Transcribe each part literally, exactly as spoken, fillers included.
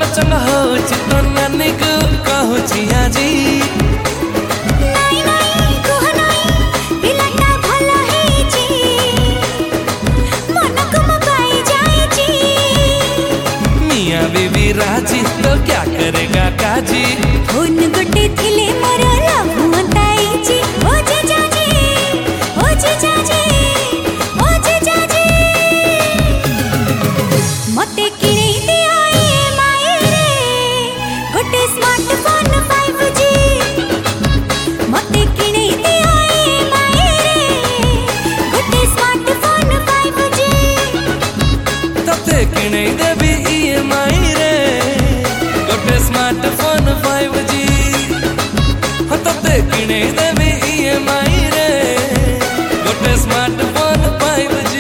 चंगा होची तो नानी को कहूची आजी नाई नाई कुह नाई पिलाटा भला हेची मन को मबाई जाएची मियां बीबी राजी तो क्या करेगा काजी फोन गोटे थिले मोर लभु अंताईची ओ जे जाजी ओ जे जाजी ओ जे जाजी मते किणे दिया ए माए रे गोटे स्मार्टफोन फाइव जी मते किणे दिया ए माए रे गोटे स्मार्टफोन फाइव जी तते किणे देबी ईएमआई रे गोटे स्मार्टफोन फाइव जी हो तते किणे देबी ईएमआई रे गोटे स्मार्टफोन फाइव जी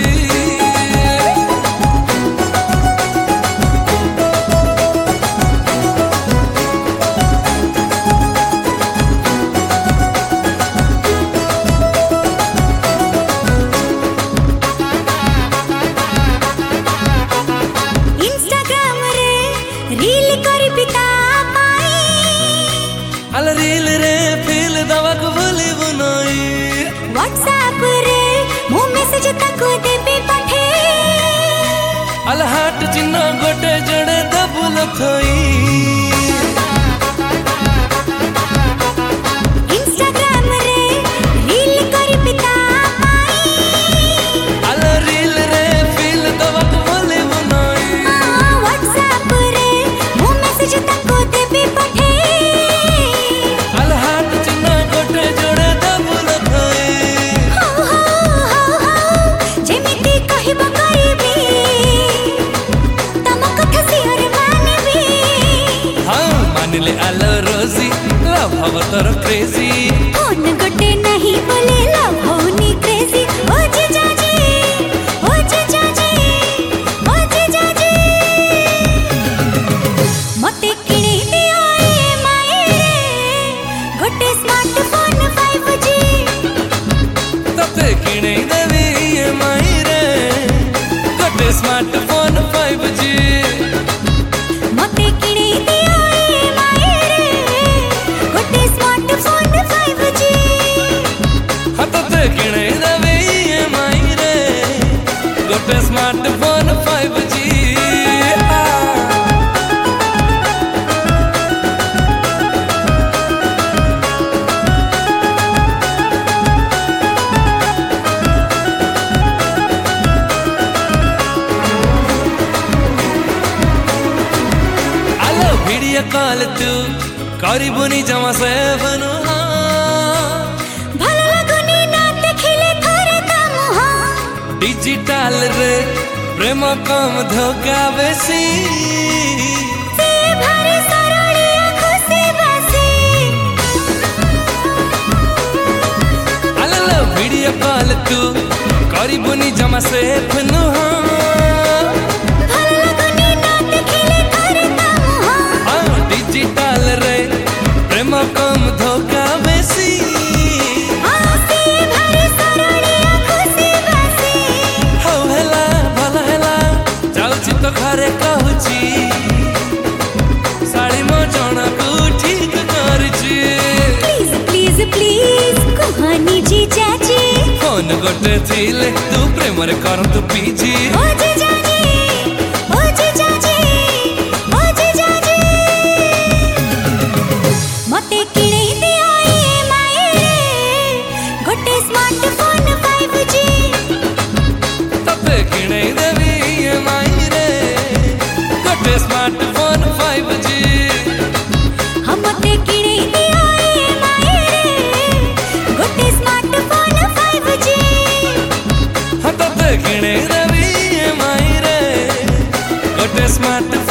इंस्टाग्राम रे रील करी पिता पाई अल रील रे फील दवा को भूली बुनोई व्हाट्सएप रे मु मैसेज तक देबे पठे अल हाट चिन्ह गोटे जड़े दबुल थोई इंस्टाग्राम रे रील करी पिता पाई अल रील रे फील दवा को भूली बुनोई व्हाट्सएप रे मु मैसेज तक देबे पठे अल हाट चिन्ह गोटे जड़े दबुल थोई हो हो हो हो जेमिति कहिबो करबी तम कथा सियर मानबी हाँ मानिले आलो रोजी लव हव तोर क्रेजी फोन गोटे नहीं बोले लव होनी क्रेजी ओ जे जाजी ओ जे जाजी ओ जे जाजी मते किणे दिया ए माए रे गोटे स्मार्टफोन फाइव जी तते किणे देबी ईएमआई रे गोटे स्मार्टफोन फाइव जी मते किणे दिया ए माए रे गोटे स्मार्टफोन फाइव जी हाँ तते किणे देबी ईएमआई रे गोटे स्मार्टफोन फाइव जी आलो वीडियो कॉल तू करीबुनी जमा से बनु भल लगुनी ना देखिले थोरे तम हो डिजिटल रे प्रेम कम धोखा बेसी से भारी सरलिया खुशी बसी आलो वीडियो कॉल तू करीबुनी जमा से बनु भल लगुनी ना देखिले थोरे तम हो डिजिटल रे प्रेम कम धोखा बेसी से भारी सरलिया खुशी बसी हौ हेला भल हेला जाउची तो घरे कहूची साड़ी मो जणकू ठीक करची प्लीज प्लीज प्लीज कहानी जी चाची फोन गोटे थिले तू प्रेम रे कर तू पीजी ओ जे जाजी ओ जे जाजी ओ जे जाजी मते किणे दिया ए माए रे गोटे स्मार्टफोन फाइव जी तते किणे देबी ईएमआई रे गोटे स्मार्टफोन फाइव जी हम मते किणे दिया ए माए रे गोटे स्मार्टफोन फाइव जी हाँ तते किणे देबी ईएमआई रे गोटे स्मार्ट